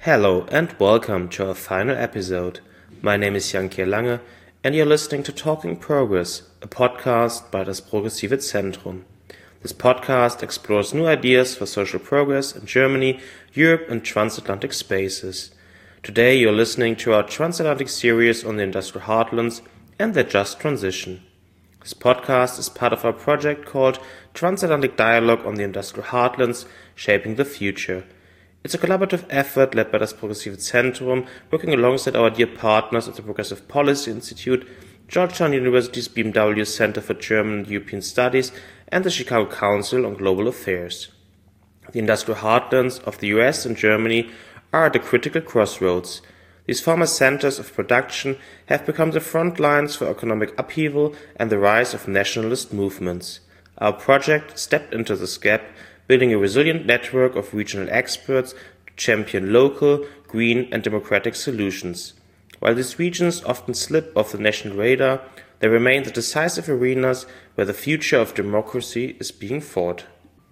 Hello and welcome to our final episode. My name is Jan-Kier Lange and you're listening to Talking Progress, a podcast by das Progressive Zentrum. This podcast explores new ideas for social progress in Germany, Europe and transatlantic spaces. Today you're listening to our transatlantic series on the industrial heartlands and their just transition. This podcast is part of our project called Transatlantic Dialogue on the Industrial Heartlands, Shaping the Future. It's a collaborative effort led by das Progressive Zentrum, working alongside our dear partners at the Progressive Policy Institute, Georgetown University's BMW Center for German and European Studies, and the Chicago Council on Global Affairs. The industrial heartlands of the US and Germany are at a critical crossroads. These former centers of production have become the front lines for economic upheaval and the rise of nationalist movements. Our project stepped into this gap, building a resilient network of regional experts to champion local, green and democratic solutions. While these regions often slip off the national radar, they remain the decisive arenas where the future of democracy is being fought.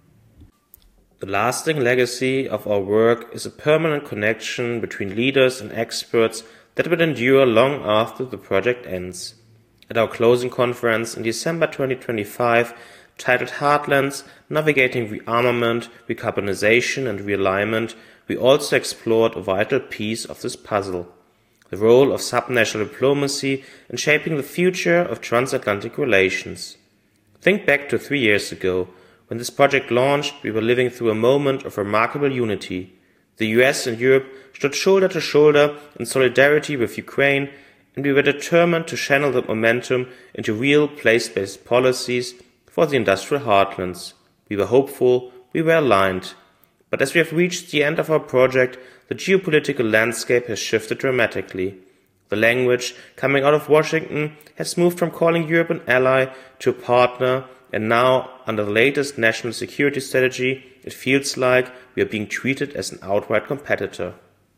The lasting legacy of our work is a permanent connection between leaders and experts that will endure long after the project ends. At our closing conference in December 2025, titled Heartlands, Navigating Rearmament, Recarbonization and Realignment, we also explored a vital piece of this puzzle: the role of subnational diplomacy in shaping the future of transatlantic relations. Think back to 3 years ago. When this project launched, we were living through a moment of remarkable unity. The US and Europe stood shoulder to shoulder in solidarity with Ukraine, and we were determined to channel that momentum into real place-based policies for the industrial heartlands. We were hopeful, we were aligned. But as we have reached the end of our project, the geopolitical landscape has shifted dramatically. The language coming out of Washington has moved from calling Europe an ally to a partner, and now, under the latest national security strategy, it feels like we are being treated as an outright competitor.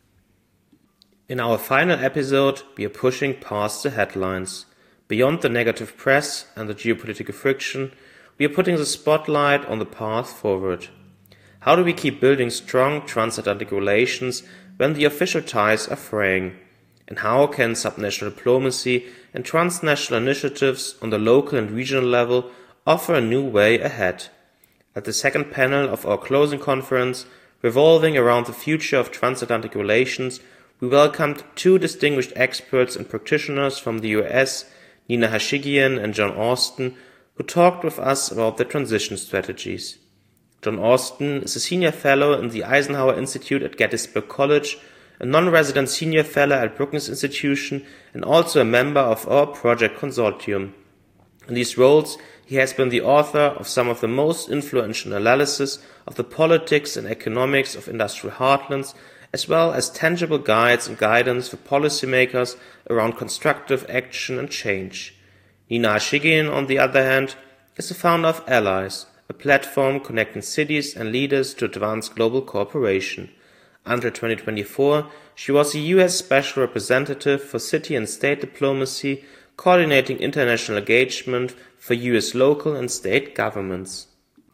In our final episode, we are pushing past the headlines. Beyond the negative press and the geopolitical friction, we are putting the spotlight on the path forward. How do we keep building strong transatlantic relations when the official ties are fraying? And how can subnational diplomacy and transnational initiatives on the local and regional level offer a new way ahead? At the second panel of our closing conference, revolving around the future of transatlantic relations, we welcomed two distinguished experts and practitioners from the US, Nina Hashigian and John Austin, who talked with us about their transition strategies. John Austin is a senior fellow in the Eisenhower Institute at Gettysburg College, a non-resident senior fellow at Brookings Institution, and also a member of our project consortium. In these roles, he has been the author of some of the most influential analysis of the politics and economics of industrial heartlands, as well as tangible guides and guidance for policymakers around constructive action and change. Nina Hashigian, on the other hand, is the founder of Allies, a platform connecting cities and leaders to advance global cooperation. Until 2024, she was the US Special Representative for City and State Diplomacy, coordinating international engagement for US local and state governments.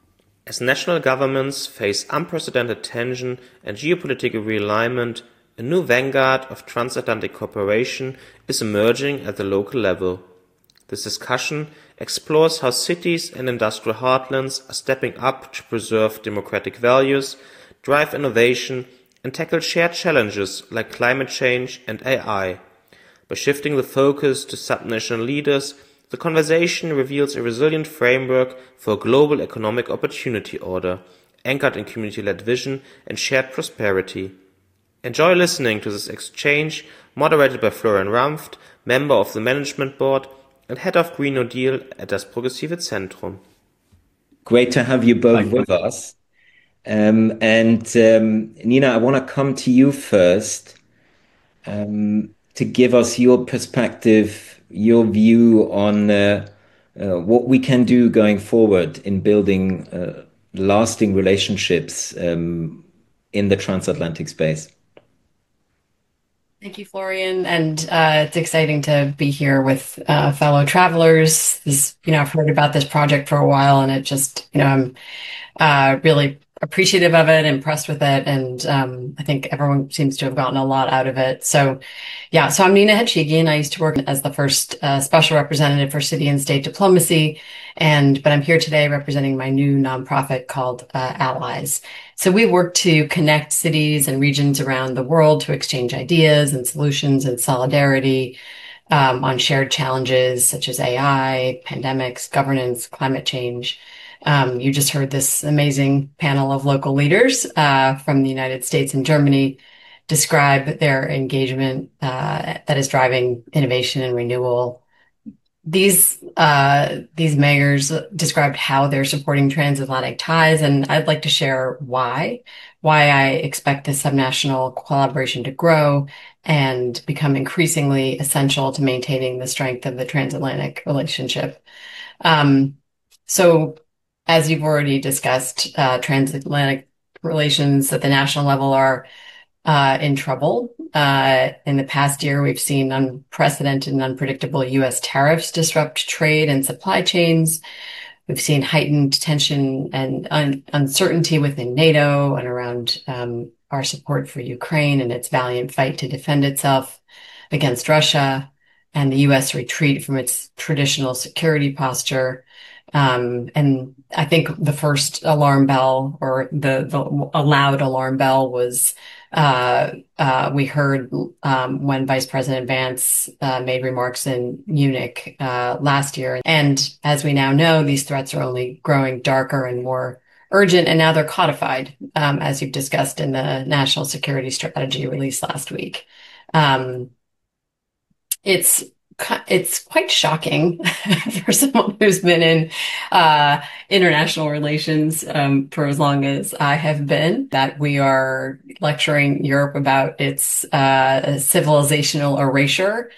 As national governments face unprecedented tension and geopolitical realignment, a new vanguard of transatlantic cooperation is emerging at the local level. This discussion explores how cities and industrial heartlands are stepping up to preserve democratic values, drive innovation, and tackle shared challenges like climate change and AI. By shifting the focus to subnational leaders, the conversation reveals a resilient framework for a global economic opportunity order, anchored in community-led vision and shared prosperity. Enjoy listening to this exchange, moderated by Florian Rampft, member of the Management Board and head of Green New Deal at das Progressive Zentrum. Great to have you both with us. Nina, I want to come to you first to give us your perspective, your view on what we can do going forward in building lasting relationships in the transatlantic space. Thank you, Florian. And it's exciting to be here with fellow travelers. I've heard about this project for a while, and it just, I'm really appreciative of it, impressed with it, and I think everyone seems to have gotten a lot out of it. So, yeah. So I'm Nina Hedshighian. I used to work as the first special representative for city and state diplomacy, but I'm here today representing my new nonprofit called Allies. So we work to connect cities and regions around the world to exchange ideas and solutions and solidarity on shared challenges such as AI, pandemics, governance, climate change. You just heard this amazing panel of local leaders from the United States and Germany describe their engagement that is driving innovation and renewal. These mayors described how they're supporting transatlantic ties, and I'd like to share why I expect this subnational collaboration to grow and become increasingly essential to maintaining the strength of the transatlantic relationship. Um, so, as you've already discussed, transatlantic relations at the national level are in trouble. In the past year, we've seen unprecedented and unpredictable U.S. tariffs disrupt trade and supply chains. We've seen heightened tension and uncertainty within NATO and around our support for Ukraine and its valiant fight to defend itself against Russia, and the U.S. retreat from its traditional security posture. And I think the first alarm bell, or a loud alarm bell, was we heard when Vice President Vance made remarks in Munich last year. And as we now know, these threats are only growing darker and more urgent, and now they're codified, as you've discussed in the National Security Strategy released last week. Um, it's it's quite shocking for someone who's been in international relations for as long as I have been, that we are lecturing Europe about its civilizational erasure,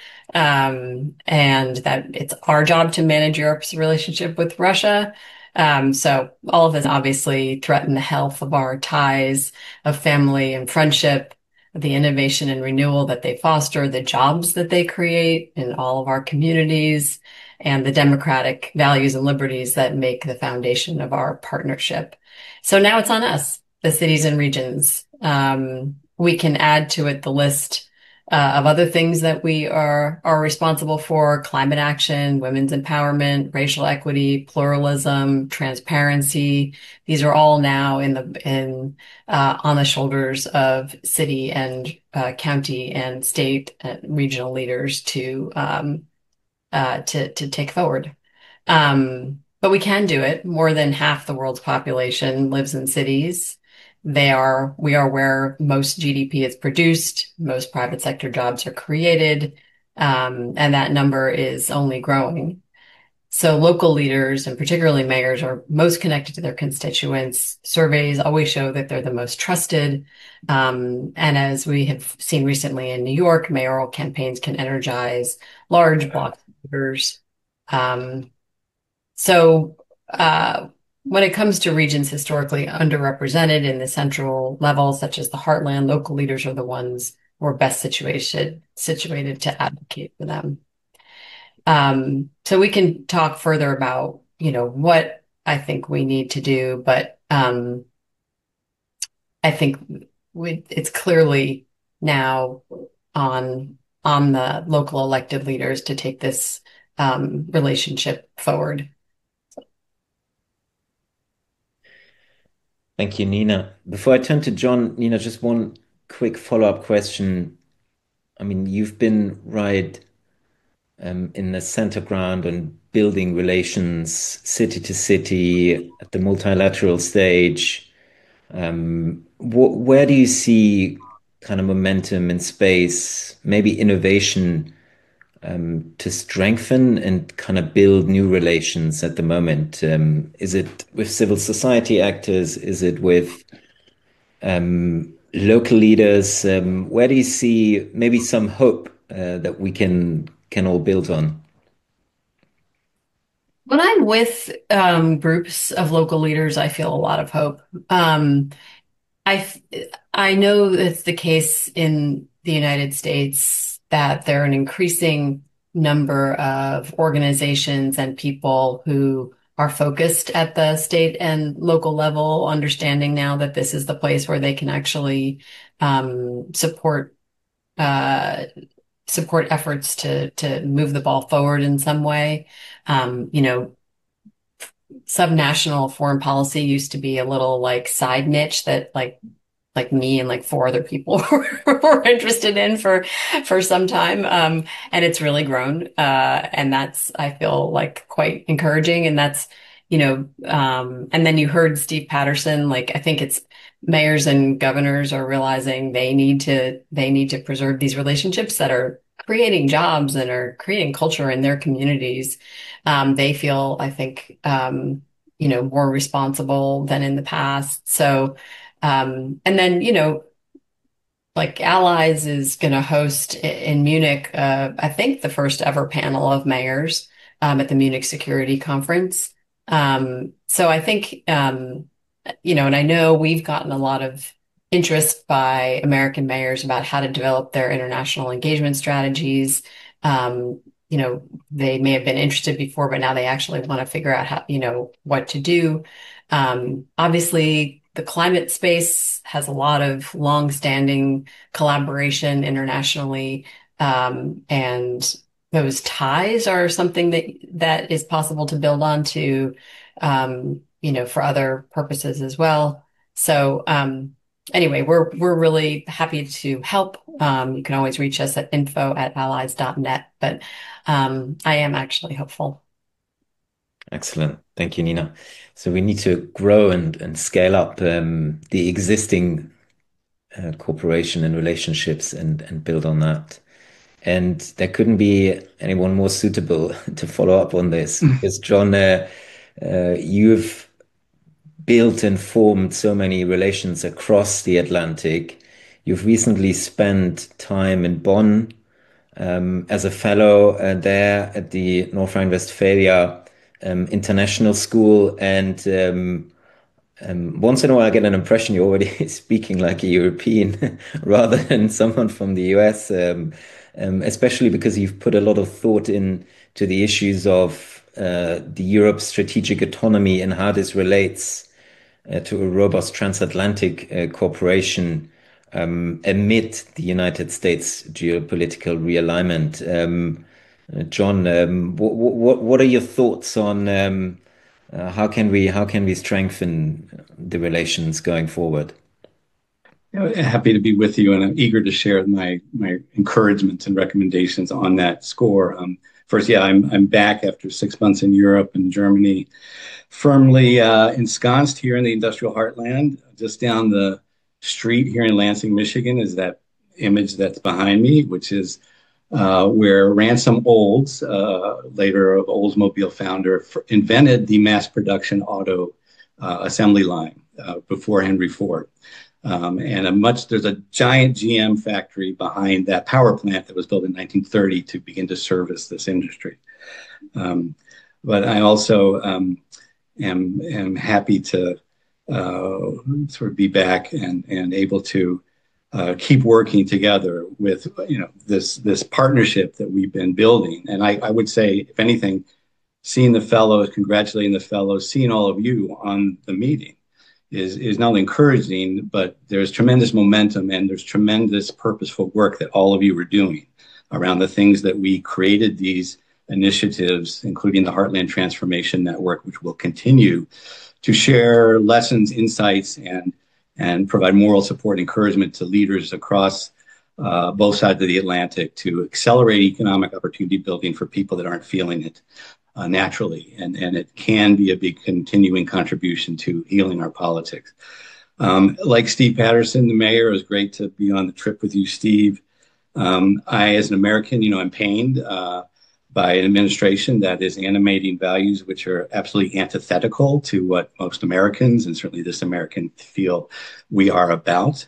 and that it's our job to manage Europe's relationship with Russia. So all of this obviously threaten the health of our ties of family and friendship, the innovation and renewal that they foster, the jobs that they create in all of our communities, and the democratic values and liberties that make the foundation of our partnership. So now it's on us, the cities and regions. We can add to it the list of other things that we are responsible for: climate action, women's empowerment, racial equity, pluralism, transparency. These are all now on the shoulders of city and county and state and regional leaders to take forward. But we can do it. More than half the world's population lives in cities. We are where most GDP is produced, most private sector jobs are created, and that number is only growing. So local leaders, and particularly mayors, are most connected to their constituents. Surveys always show that they're the most trusted. And as we have seen recently in New York, mayoral campaigns can energize large blocks of voters. Um, so when it comes to regions historically underrepresented in the central level, such as the heartland, local leaders are the ones who are best situated to advocate for them. So we can talk further about, what I think we need to do, but I think it's clearly now on the local elected leaders to take this relationship forward. Thank you, Nina. Before I turn to John, Nina, just one quick follow-up question. I mean, you've been right in the center ground on building relations city to city at the multilateral stage. Where do you see kind of momentum in space, maybe innovation to strengthen and kind of build new relations at the moment? Is it with civil society actors? Is it with local leaders? Where do you see maybe some hope that we can all build on? When I'm with groups of local leaders, I feel a lot of hope. I I know it's the case in the United States that there are an increasing number of organizations and people who are focused at the state and local level, understanding now that this is the place where they can actually support uh, support efforts to move the ball forward in some way. You know, subnational foreign policy used to be a little like side niche that like me and like four other people were interested in for some time. And it's really grown. And that's, I feel like quite encouraging. And that's, and then you heard Steve Patterson, like I think it's mayors and governors are realizing they need to preserve these relationships that are creating jobs and are creating culture in their communities. They feel, I think, more responsible than in the past. So, and then, like Allies is going to host in Munich, I think the first ever panel of mayors at the Munich Security Conference. So I think, and I know we've gotten a lot of interest by American mayors about how to develop their international engagement strategies. They may have been interested before, but now they actually want to figure out how, what to do. Obviously, the climate space has a lot of long-standing collaboration internationally, and those ties are something that is possible to build on to, for other purposes as well. So, anyway, we're really happy to help. You can always reach us at info@allies.net, but I am actually hopeful. Excellent. Thank you, Nina. So we need to grow and scale up the existing cooperation and relationships and build on that. And there couldn't be anyone more suitable to follow up on this because, John, you've built and formed so many relations across the Atlantic. You've recently spent time in Bonn as a fellow there at the North Rhine-Westphalia International School. And once in a while, I get an impression you're already speaking like a European rather than someone from the US, especially because you've put a lot of thought into the issues of the Europe's strategic autonomy and how this relates to a robust transatlantic cooperation amid the United States geopolitical realignment. John, what are your thoughts on how can we strengthen the relations going forward? Happy to be with you, and I'm eager to share my encouragements and recommendations on that score. First, I'm back after 6 months in Europe and Germany, firmly ensconced here in the industrial heartland. Just down the street here in Lansing, Michigan, is that image that's behind me, which is where Ransom Olds, later of Oldsmobile founder, invented the mass production auto assembly line before Henry Ford. There's a giant GM factory behind that power plant that was built in 1930 to begin to service this industry. But I also am happy to sort of be back and able to keep working together with this partnership that we've been building. And I would say, if anything, seeing the fellows, congratulating the fellows, seeing all of you on the meeting is not only encouraging, but there's tremendous momentum and there's tremendous purposeful work that all of you are doing around the things that we created these initiatives, including the Heartland Transformation Network, which will continue to share lessons, insights, and provide moral support, encouragement to leaders across both sides of the Atlantic to accelerate economic opportunity building for people that aren't feeling it naturally. And it can be a big continuing contribution to healing our politics. Like Steve Patterson, the mayor, it was great to be on the trip with you, Steve. I, as an American, am pained by an administration that is animating values which are absolutely antithetical to what most Americans, and certainly this American, feel we are about.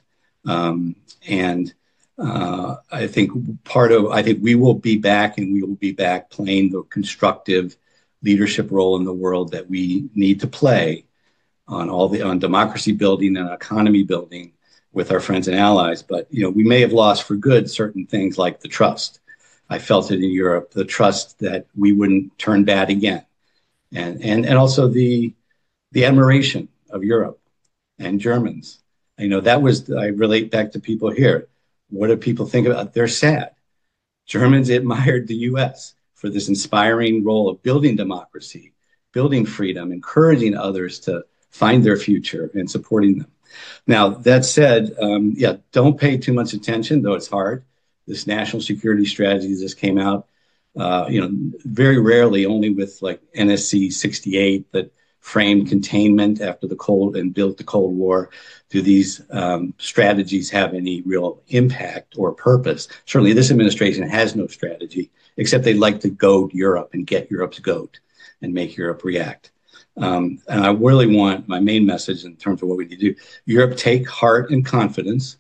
I think we will be back, and we will be back playing the constructive leadership role in the world that we need to play on democracy building and economy building with our friends and allies. But we may have lost for good certain things like the trust. I felt it in Europe, the trust that we wouldn't turn bad again. and also the admiration of Europe and Germans. I relate back to people here. What do people think about? They're sad. Germans admired the US for this inspiring role of building democracy, building freedom, encouraging others to find their future and supporting them. Now, that said, don't pay too much attention, though it's hard. This national security strategy just came out, very rarely, only with like NSC 68 that framed containment after the Cold and built the Cold War. Do these strategies have any real impact or purpose? Certainly, this administration has no strategy, except they'd like to goad Europe and get Europe's goat and make Europe react. And I really want my main message in terms of what we need to do. Europe, take heart and confidence.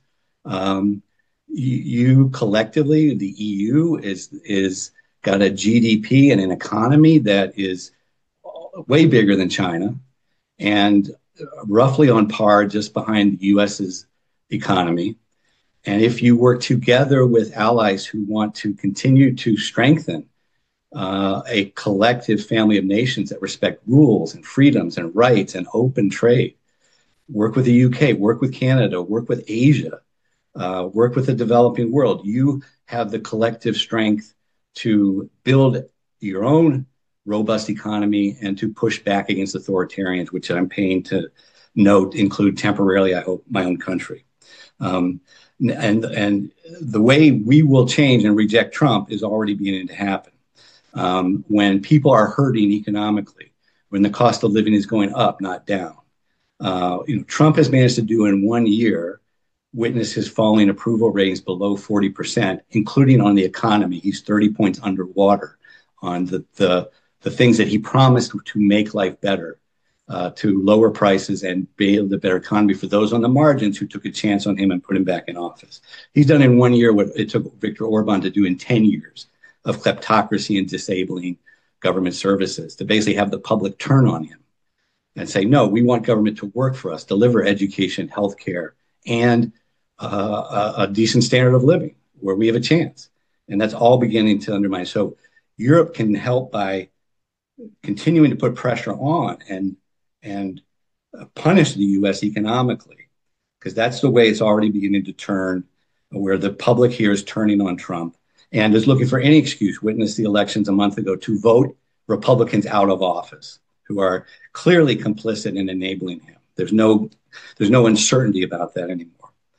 You collectively, the EU is got a GDP and an economy that is way bigger than China and roughly on par just behind the US's economy. And if you work together with allies who want to continue to strengthen a collective family of nations that respect rules and freedoms and rights and open trade, work with the UK, work with Canada, work with Asia, work with the developing world, you have the collective strength to build your own robust economy and to push back against authoritarians, which I'm paying to note include temporarily, I hope, my own country. And the way we will change and reject Trump is already beginning to happen. When people are hurting economically, when the cost of living is going up, not down. Trump has managed to do in 1 year, witness his falling approval ratings below 40%, including on the economy. He's 30 points underwater on the things that he promised to make life better, to lower prices and build a better economy for those on the margins who took a chance on him and put him back in office. He's done in 1 year what it took Viktor Orban to do in 10 years of kleptocracy and disabling government services, to basically have the public turn on him and say, no, we want government to work for us, deliver education, healthcare, and a decent standard of living where we have a chance. And that's all beginning to undermine. So Europe can help by continuing to put pressure on and punish the U.S. economically, because that's the way it's already beginning to turn, where the public here is turning on Trump and is looking for any excuse, witness the elections a month ago, to vote Republicans out of office who are clearly complicit in enabling him. There's no uncertainty about that anymore.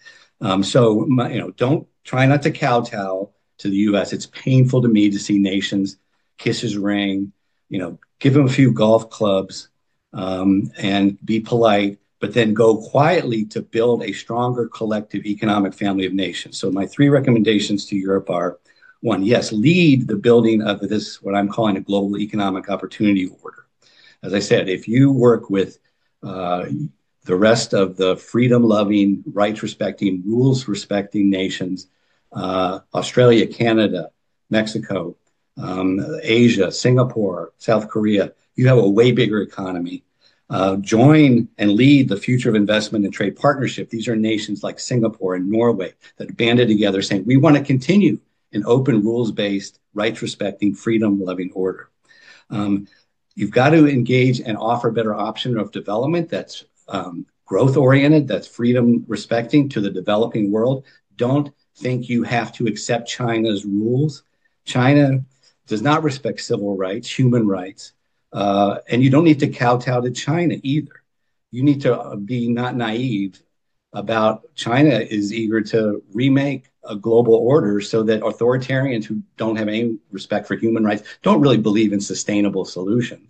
Don't try not to kowtow to the U.S. It's painful to me to see nations kiss his ring, give him a few golf clubs and be polite, but then go quietly to build a stronger collective economic family of nations. So my 3 recommendations to Europe are: 1, yes, lead the building of this, what I'm calling a global economic opportunity order. As I said, if you work with the rest of the freedom-loving, rights-respecting, rules-respecting nations, Australia, Canada, Mexico, Asia, Singapore, South Korea, you have a way bigger economy. Join and lead the future of investment and trade partnership. These are nations like Singapore and Norway that banded together saying, we want to continue an open, rules-based, rights-respecting, freedom-loving order. You've got to engage and offer a better option of development that's growth-oriented, that's freedom-respecting to the developing world. Don't think you have to accept China's rules. China does not respect civil rights, human rights, and you don't need to kowtow to China either. You need to be not naive about China is eager to remake a global order so that authoritarians who don't have any respect for human rights don't really believe in sustainable solutions.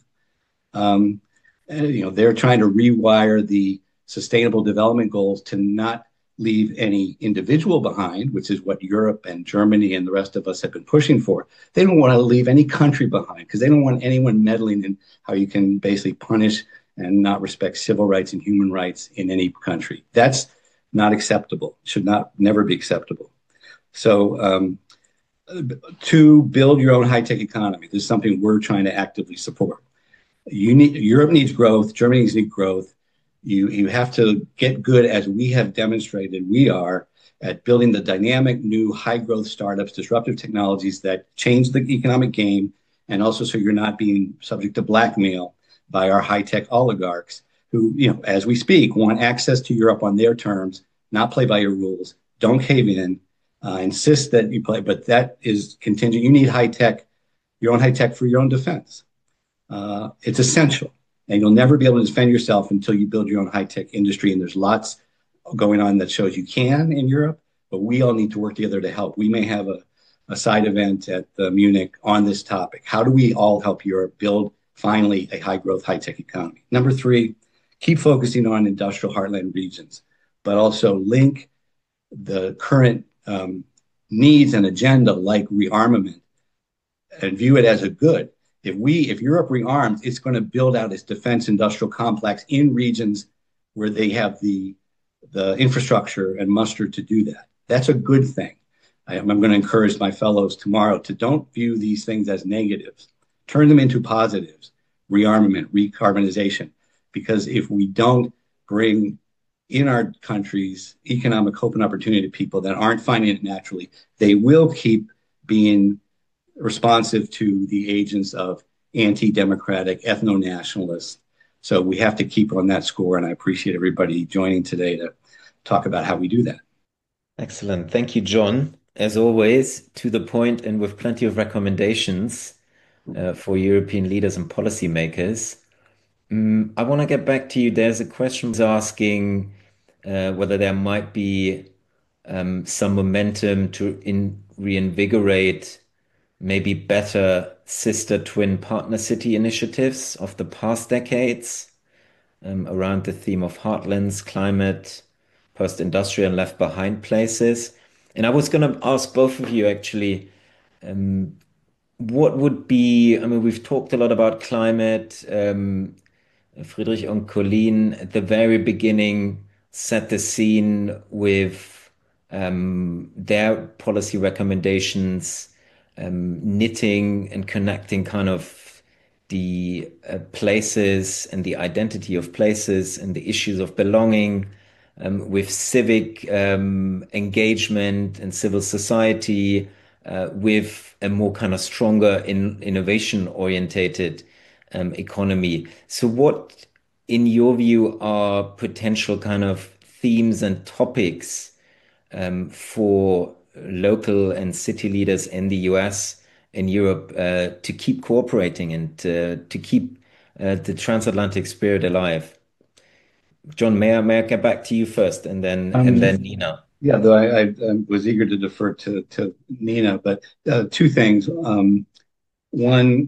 They're trying to rewire the sustainable development goals to not leave any individual behind, which is what Europe and Germany and the rest of us have been pushing for. They don't want to leave any country behind because they don't want anyone meddling in how you can basically punish and not respect civil rights and human rights in any country. That's not acceptable, should never be acceptable. So to build your own high-tech economy, this is something we're trying to actively support. Europe needs growth, Germany needs growth. You have to get good, as we have demonstrated we are, at building the dynamic, new, high-growth startups, disruptive technologies that change the economic game and also so you're not being subject to blackmail by our high-tech oligarchs who, as we speak, want access to Europe on their terms, not play by your rules, don't cave in, insist that you play, but that is contingent. You need high-tech, your own high-tech for your own defense. It's essential, and you'll never be able to defend yourself until you build your own high-tech industry, and there's lots going on that shows you can in Europe, but we all need to work together to help. We may have a side event at Munich on this topic. How do we all help Europe build finally a high-growth, high-tech economy? Number 3, keep focusing on industrial heartland regions, but also link the current needs and agenda like rearmament and view it as a good. If Europe rearms, it's going to build out its defense industrial complex in regions where they have the infrastructure and muster to do that. That's a good thing. I'm going to encourage my fellows tomorrow to don't view these things as negatives. Turn them into positives, rearmament, recarbonization, because if we don't bring in our countries economic hope and opportunity to people that aren't finding it naturally, they will keep being responsive to the agents of anti-democratic ethno-nationalists. So we have to keep on that score, and I appreciate everybody joining today to talk about how we do that. Excellent. Thank you, John. As always, to the point and with plenty of recommendations for European leaders and policymakers. I want to get back to you. There's a question asking whether there might be some momentum to reinvigorate maybe better sister twin partner city initiatives of the past decades around the theme of heartlands, climate, post-industrial and left behind places. And I was going to ask both of you actually, what would be, we've talked a lot about climate. Friedrich and Colleen at the very beginning set the scene with their policy recommendations, knitting and connecting kind of the places and the identity of places and the issues of belonging with civic engagement and civil society, with a more kind of stronger innovation orientated economy. So what, in your view, are potential kind of themes and topics for local and city leaders in the US and Europe to keep cooperating and to keep the transatlantic spirit alive? John, may I get back to you first, and then Nina. Yeah, though I was eager to defer to Nina, but two things. One,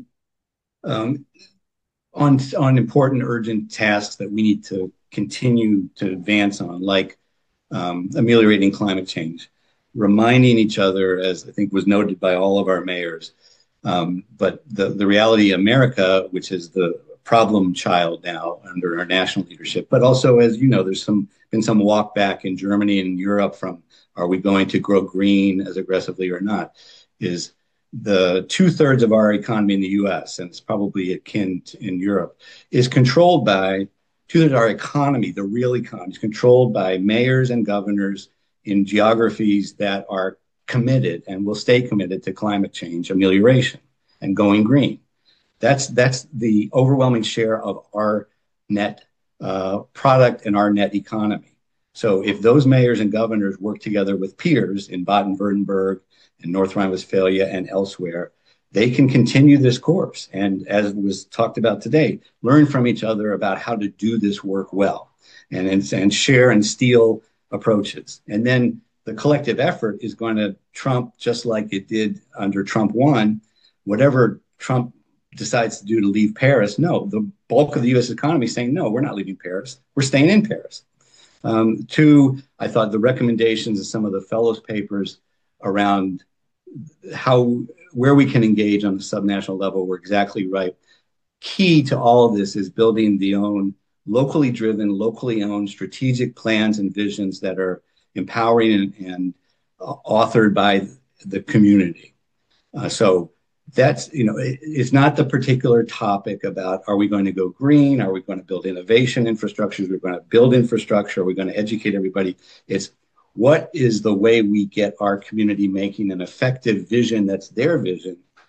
on important, urgent tasks that we need to continue to advance on, like ameliorating climate change, reminding each other, as I think was noted by all of our mayors, but the reality of America, which is the problem child now under our national leadership, but also, as you know, there's been some walk back in Germany and Europe from, are we going to grow green as aggressively or not, is the 2/3 of our economy in the US, and it's probably akin to in Europe, is controlled by 2/3 of our economy, the real economy, is controlled by mayors and governors in geographies that are committed and will stay committed to climate change amelioration and going green. That's the overwhelming share of our net product and our net economy. So if those mayors and governors work together with peers in Baden-Württemberg and North Rhine-Westphalia and elsewhere, they can continue this course. And as was talked about today, learn from each other about how to do this work well and share and steal approaches. And then the collective effort is going to trump, just like it did under Trump 1, whatever Trump decides to do to leave Paris. No, the bulk of the US economy is saying, no, we're not leaving Paris. We're staying in Paris. Two, I thought the recommendations of some of the fellows' papers around where we can engage on the subnational level were exactly right. Key to all of this is building the own locally driven, locally owned strategic plans and visions that are empowering and authored by the community. So that's, it's not the particular topic about, are we going to go green? Are we going to build innovation infrastructure? Are we going to build infrastructure? Are we going to educate everybody? It's what is the way we get our community making an effective vision that's their vision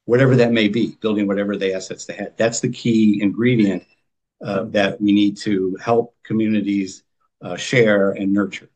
whatever that may be, building whatever the assets they had. That's the key ingredient that we need to help communities share and nurture.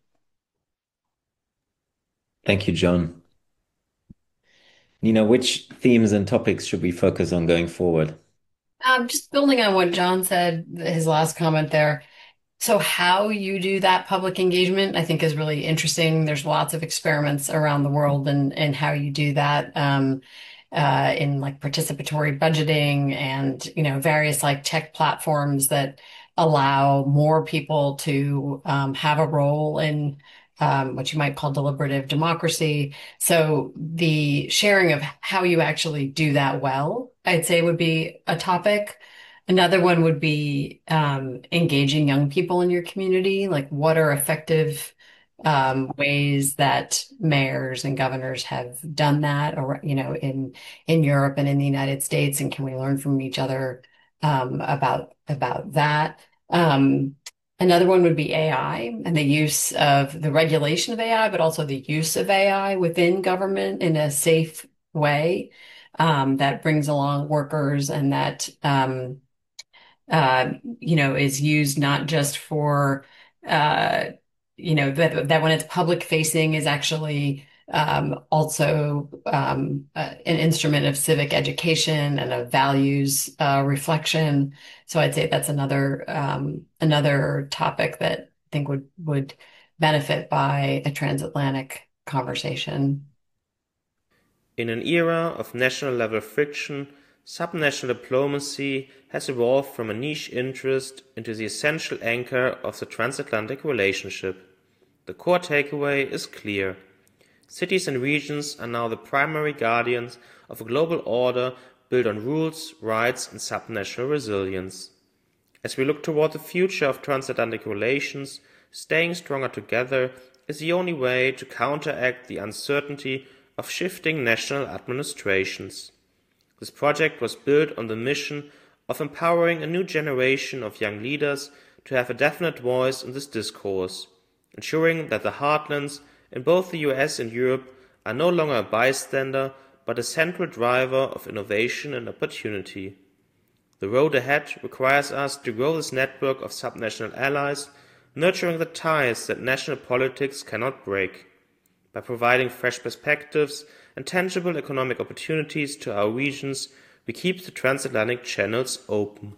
Thank you, John. Nina, which themes and topics should we focus on going forward? Just building on what John said, his last comment there. So how you do that public engagement, I think is really interesting. There's lots of experiments around the world and how you do that in like participatory budgeting and, various like tech platforms that allow more people to have a role in what you might call deliberative democracy. So the sharing of how you actually do that well, I'd say would be a topic. Another one would be engaging young people in your community. Like, what are effective ways that mayors and governors have done that, or in Europe and in the United States, and can we learn from each other about that? Another one would be AI and the use of the regulation of AI, but also the use of AI within government in a safe way that brings along workers and that is used not just for, that when it's public facing is actually also an instrument of civic education and of values reflection. So I'd say that's another topic that I think would benefit by a transatlantic conversation. In an era of national-level friction, subnational diplomacy has evolved from a niche interest into the essential anchor of the transatlantic relationship. The core takeaway is clear. Cities and regions are now the primary guardians of a global order built on rules, rights, and subnational resilience. As we look toward the future of transatlantic relations, staying stronger together is the only way to counteract the uncertainty of shifting national administrations. This project was built on the mission of empowering a new generation of young leaders to have a definite voice in this discourse, ensuring that the heartlands in both the US and Europe are no longer a bystander but a central driver of innovation and opportunity. The road ahead requires us to grow this network of subnational allies, nurturing the ties that national politics cannot break. By providing fresh perspectives and tangible economic opportunities to our regions, we keep the transatlantic channels open.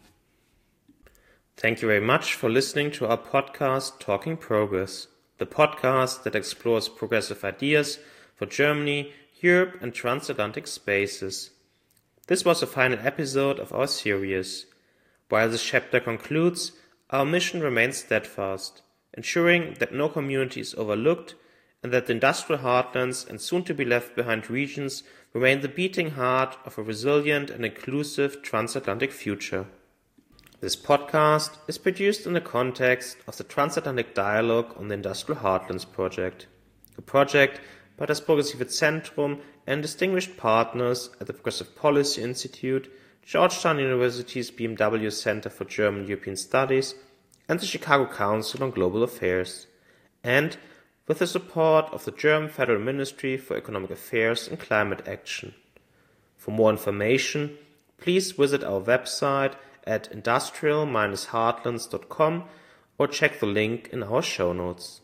Thank you very much for listening to our podcast Talking Progress, the podcast that explores progressive ideas for Germany, Europe, and transatlantic spaces. This was the final episode of our series. While this chapter concludes, our mission remains steadfast, ensuring that no community is overlooked and that the industrial heartlands and soon-to-be-left-behind regions remain the beating heart of a resilient and inclusive transatlantic future. This podcast is produced in the context of the Transatlantic Dialogue on the Industrial Heartlands Project, a project by das Progressive Zentrum and distinguished partners at the Progressive Policy Institute, Georgetown University's BMW Center for German-European Studies, and the Chicago Council on Global Affairs, and with the support of the German Federal Ministry for Economic Affairs and Climate Action. For more information, please visit our website at industrial-heartlands.com or check the link in our show notes.